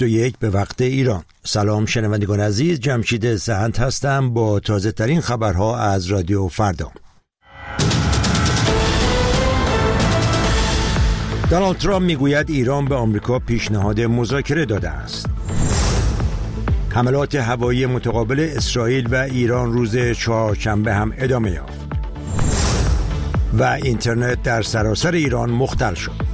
21 به وقت ایران. سلام شنوندگان عزیز، جمشید سهند هستم با تازه ترین خبرها از رادیو فردا. دونالد ترامپ میگوید ایران به آمریکا پیشنهاد مذاکره داده است. حملات هوایی متقابل اسرائیل و ایران روز چهارشنبه هم ادامه یافت و اینترنت در سراسر ایران مختل شد.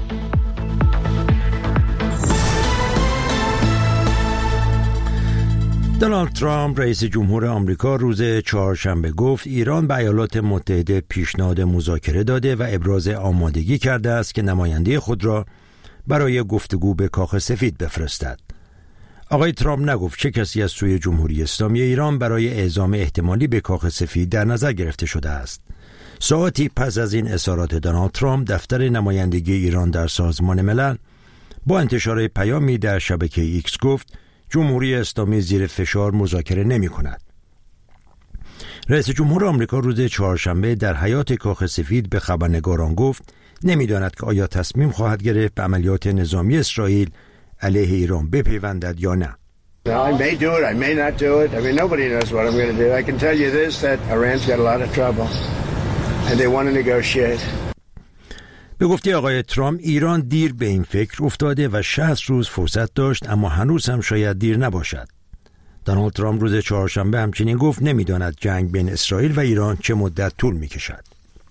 دونالد ترامپ رئیس جمهور آمریکا روز چهارشنبه گفت ایران به ایالات متحده پیشنهاد مذاکره داده و ابراز آمادگی کرده است که نماینده خود را برای گفتگو به کاخ سفید بفرستد. آقای ترامپ نگفت چه کسی از سوی جمهوری اسلامی ایران برای اعزام احتمالی به کاخ سفید در نظر گرفته شده است. ساعتی پس از این اظهارات دونالد ترامپ، دفتر نمایندگی ایران در سازمان ملل با انتشار پیامی در شبکه ایکس گفت جمهوری اسلامی زیر فشار مذاکره نمی کند. رئیس جمهور آمریکا روز چهارشنبه در حیاط کاخ سفید به خبرنگاران گفت نمی‌داند که آیا تصمیم خواهد گرفت به عملیات نظامی اسرائیل علیه ایران بپیوندد یا نه. I may do it, I may not do it. I mean, nobody knows what I'm going to do. I can tell you this, that Iran's got a lot of trouble and they want to negotiate. به گفته آقای ترامپ ایران دیر به این فکر افتاده و 60 روز فرصت داشت، اما هنوز هم شاید دیر نباشد. دونالد ترامپ روز چهارشنبه همچنین گفت نمی‌داند جنگ بین اسرائیل و ایران چه مدت طول می‌کشد.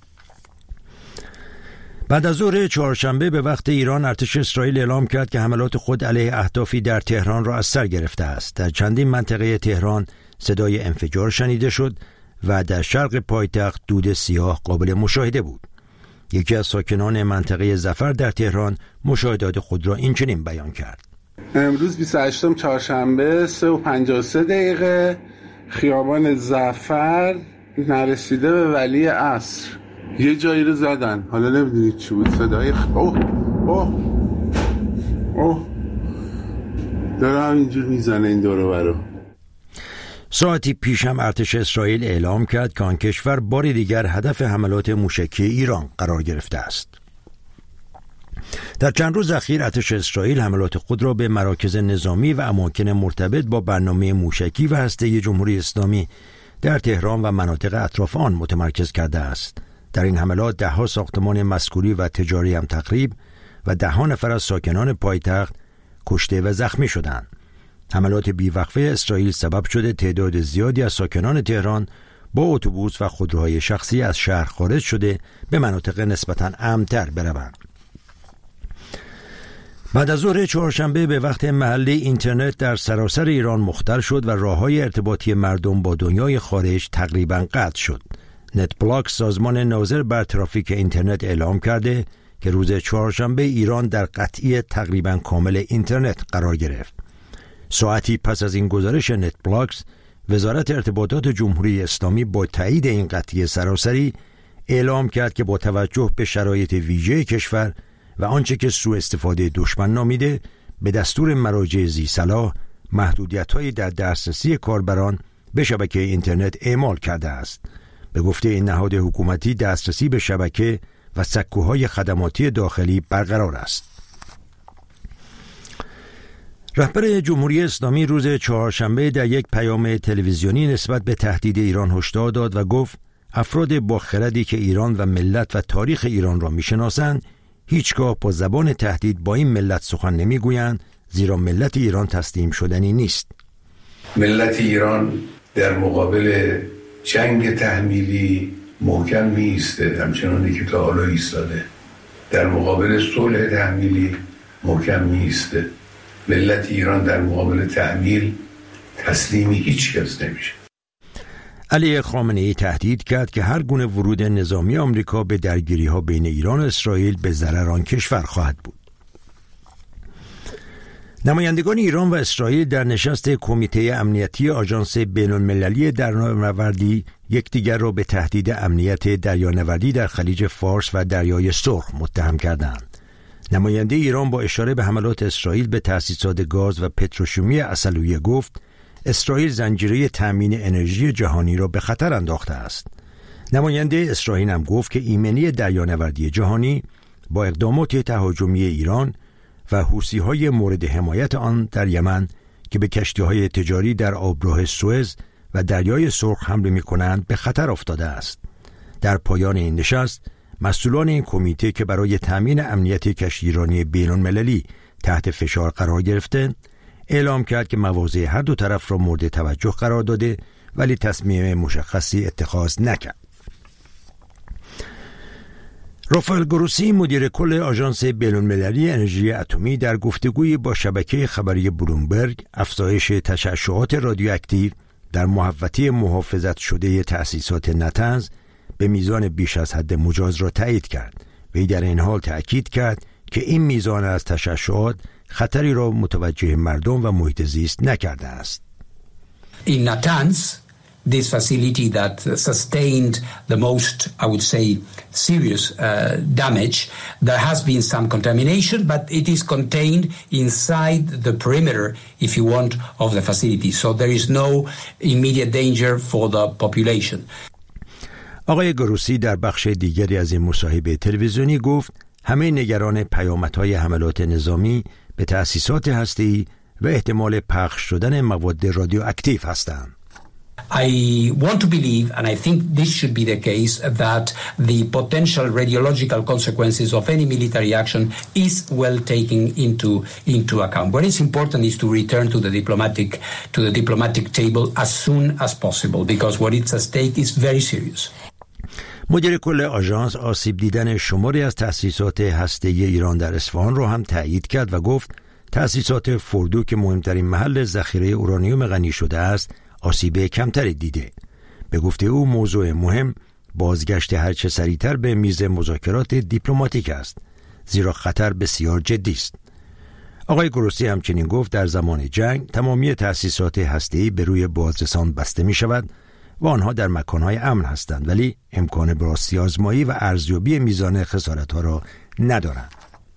بعد از ظهر چهارشنبه به وقت ایران، ارتش اسرائیل اعلام کرد که حملات خود علیه اهدافی در تهران را از سر گرفته است. در چندین منطقه تهران صدای انفجار شنیده شد و در شرق پایتخت دود سیاه قابل مشاهده بود. یکی از ساکنان منطقه ظفر در تهران مشاهدات خود را اینچنین بیان کرد. امروز 28 چهارشنبه 3:53 خیابان ظفر نرسیده به ولی عصر یه جایی رو زدن، حالا نمیدونید چی بود. صدای داره همینجور میزنه این دور و برو. ساعتی پیش هم ارتش اسرائیل اعلام کرد که آن کشور بار دیگر هدف حملات موشکی ایران قرار گرفته است. در چند روز اخیر ارتش اسرائیل حملات خود را به مراکز نظامی و اماکن مرتبط با برنامه موشکی و هسته‌ای جمهوری اسلامی در تهران و مناطق اطراف آن متمرکز کرده است. در این حملات 10 ساختمان مسکونی و تجاری هم تخریب و 10 نفر از ساکنان پایتخت کشته و زخمی شدند. حملات بیوقفه اسرائیل سبب شده تعداد زیادی از ساکنان تهران با اتوبوس و خودروهای شخصی از شهر خارج شده به مناطق نسبتاً امن‌تر بروند. بعد از ظهر چهارشنبه به وقت محلی اینترنت در سراسر ایران مختل شد و راه‌های ارتباطی مردم با دنیای خارج تقریباً قطع شد. نتبلاک، سازمان ناظر بر ترافیک اینترنت، اعلام کرده که روز چهارشنبه ایران در قطعی تقریباً کامل اینترنت قرار گرفت. ساعتی پس از این گزارش نتبلاکس، وزارت ارتباطات جمهوری اسلامی با تایید این قطعی سراسری اعلام کرد که با توجه به شرایط ویژه کشور و آنچه که سوء استفاده دشمن نامیده، به دستور مراجع ذی صلاح محدودیت‌هایی در دسترسی کاربران به شبکه اینترنت اعمال کرده است. به گفته این نهاد حکومتی، دسترسی به شبکه و سکوهای خدماتی داخلی برقرار است. رهبر جمهوری اسلامی روز چهارشنبه در یک پیام تلویزیونی نسبت به تهدید ایران هشدار داد و گفت افراد با خردی که ایران و ملت و تاریخ ایران را میشناسند هیچگاه با زبان تهدید با این ملت سخن نمیگویند، زیرا ملت ایران تسلیم شدنی نیست. ملت ایران در مقابل جنگ تحمیلی محکم می‌ایسته، همچنانی که تا حالا ایستاده. در مقابل صلح تحمیلی محکم می‌ایسته. ملت ایران در مقابل تحمیل تسلیم هیچ کس نمیشه. علی خامنه‌ای تهدید کرد که هر گونه ورود نظامی آمریکا به درگیری‌ها بین ایران و اسرائیل به ضرر آن کشور خواهد بود. نمایندگان ایران و اسرائیل در نشست کمیته امنیتی آژانس بین‌المللی دریانوردی یکدیگر را به تهدید امنیت دریانوردی در خلیج فارس و دریای سرخ متهم کردند. نماینده ایران با اشاره به حملات اسرائیل به تأسیسات گاز و پتروشیمی عسلویه گفت اسرائیل زنجیره تامین انرژی جهانی را به خطر انداخته است. نماینده اسرائیل هم گفت که ایمنی دریانوردی جهانی با اقدامات تهاجمی ایران و حوثی‌های مورد حمایت آن در یمن که به کشتی‌های تجاری در آبراه سوئز و دریای سرخ حمله می‌کنند به خطر افتاده است. در پایان این نشست مسئولان این کمیته که برای تامین امنیت کشتیرانی بین‌المللی تحت فشار قرار گرفته اعلام کرد که مواضع هر دو طرف را مورد توجه قرار داده ولی تصمیم مشخصی اتخاذ نکرد. رافائل گروسی مدیر کل آژانس بین‌المللی انرژی اتمی در گفتگویی با شبکه خبری بلومبرگ افزایش تشعشعات رادیواکتیو در محوطه محافظت شده تأسیسات نتنز به میزان بیش از حد مجاز را تایید کرد. وی در این حال تأکید کرد که این میزان از تشعشعات خطری را متوجه مردم و محیط زیست نکرده است. In Natanz, this facility that sustained the most, I would say, serious damage, there has been some contamination, but it is contained inside the perimeter, if you want, of the facility. So there is no immediate danger for the population. آقای گروسی در بخش دیگری از این مصاحبه تلویزیونی گفت همه نگران پیامدهای حملات نظامی به تأسیسات هسته‌ای و احتمال پخش شدن مواد رادیواکتیو هستند. I want to believe, and I think this should be the case, that the potential radiological consequences of any military action is well taken into account. What is important is to return to the diplomatic table as soon as possible, because what is at stake is very serious. مدیر کل آژانس آسیب دیدن شماری از تأسیسات هسته‌ای ایران در اصفهان را هم تایید کرد و گفت تأسیسات فردو که مهمترین محل ذخیره اورانیوم غنی شده است آسیب کمتری دیده. به گفته او موضوع مهم بازگشت هرچه سریعتر به میز مذاکرات دیپلماتیک است، زیرا خطر بسیار جدی است. آقای گروسی همچنین گفت در زمان جنگ تمامی تأسیسات هسته‌ای به روی بازرسان بسته می شود و آنها در مکانهای امن هستند، ولی امکان براستی آزمایی و ارزیابی میزان خسارت‌ها را ندارند.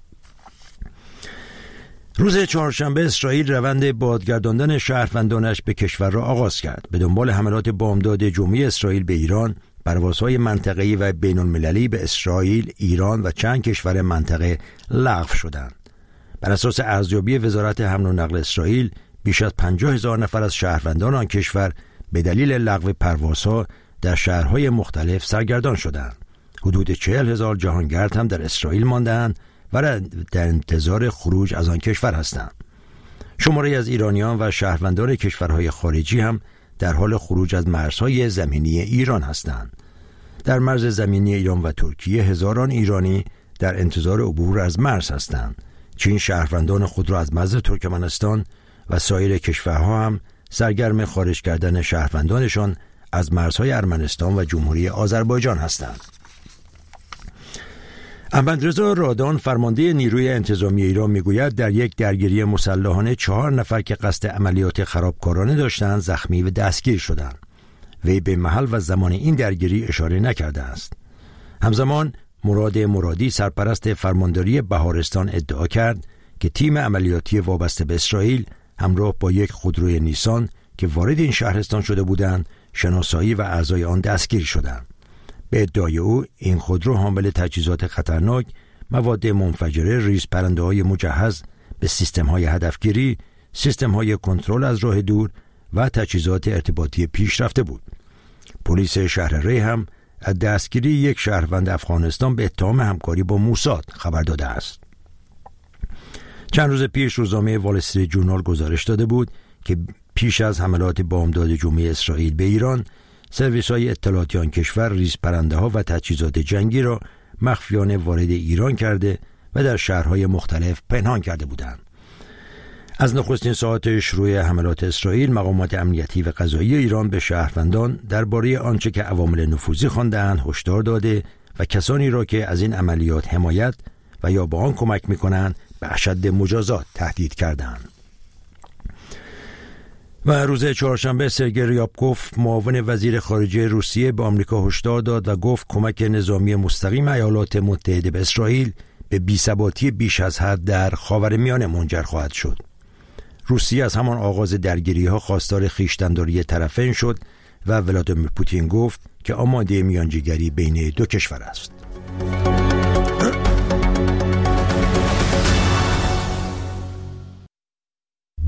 روز چهارشنبه اسرائیل روند بازگرداندن شهروندانش به کشور را آغاز کرد. به دنبال حملات بامداد جمعی اسرائیل به ایران، پروازهای منطقه‌ای و بین‌المللی به اسرائیل، ایران و چند کشور منطقه لغو شدند. بر اساس ارزیابی وزارت حمل و نقل اسرائیل، بیش از 50,000 نفر از شهروندان آن کشور به دلیل لغو پروازها در شهرهای مختلف سرگردان شدند. حدود 40,000 جهانگرد هم در اسرائیل مانده‌اند و در انتظار خروج از آن کشور هستند. شماری از ایرانیان و شهروندان کشورهای خارجی هم در حال خروج از مرزهای زمینی ایران هستند. در مرز زمینی ایران و ترکیه هزاران ایرانی در انتظار عبور از مرز هستند. چین شهروندان خود را از مرز ترکمنستان و سایر کشورها هم سرگرم خارج کردن شهروندانشان از مرزهای ارمنستان و جمهوری آذربایجان هستند. احمدرضا رادان فرمانده نیروی انتظامی ایران میگوید در یک درگیری مسلحانه 4 نفر که قصد عملیات خرابکارانه داشتند زخمی و دستگیر شدند. وی به محل و زمان این درگیری اشاره نکرده است. همزمان مراد مرادی سرپرست فرمانداری بهارستان ادعا کرد که تیم عملیاتی وابسته به اسرائیل همراه با یک خودروی نیسان که وارد این شهرستان شده بودند شناسایی و اعضای آن دستگیر شدند. به ادعای او این خودرو حامل تجهیزات خطرناک، مواد منفجره، ریزپرنده‌های مجهز به سیستم‌های هدفگیری، سیستم‌های کنترل از راه دور و تجهیزات ارتباطی پیشرفته بود. پلیس شهر ری هم از دستگیری یک شهروند افغانستان به اتهام همکاری با موساد خبر داده است. چند روز پیش روزنامه وال استریت جورنال گزارش داده بود که پیش از حملات بامداد جمعی اسرائیل به ایران، سرویس‌های اطلاعاتی آن کشور ریزپرنده‌ها و تجهیزات جنگی را مخفیانه وارد ایران کرده و در شهرهای مختلف پنهان کرده بودند. از نخستین ساعات شروع حملات اسرائیل، مقامات امنیتی و قضایی ایران به شهروندان درباره آنچه که عوامل نفوذی خوانده‌اند هشدار داده و کسانی را که از این عملیات حمایت و یا به آن کمک می‌کنند به اشد مجازات تهدید کردند. و روز چهارشنبه سرگئی ریابکوف معاون وزیر خارجه روسیه به آمریکا هشدار داد و گفت کمک نظامی مستقیم ایالات متحده به اسرائیل به بی‌ثباتی بیش از حد در خاورمیانه منجر خواهد شد. روسیه از همان آغاز درگیری‌ها خواستار خویشتن‌داری طرفین شد و ولادیمیر پوتین گفت که آماده میانجیگری بین دو کشور است.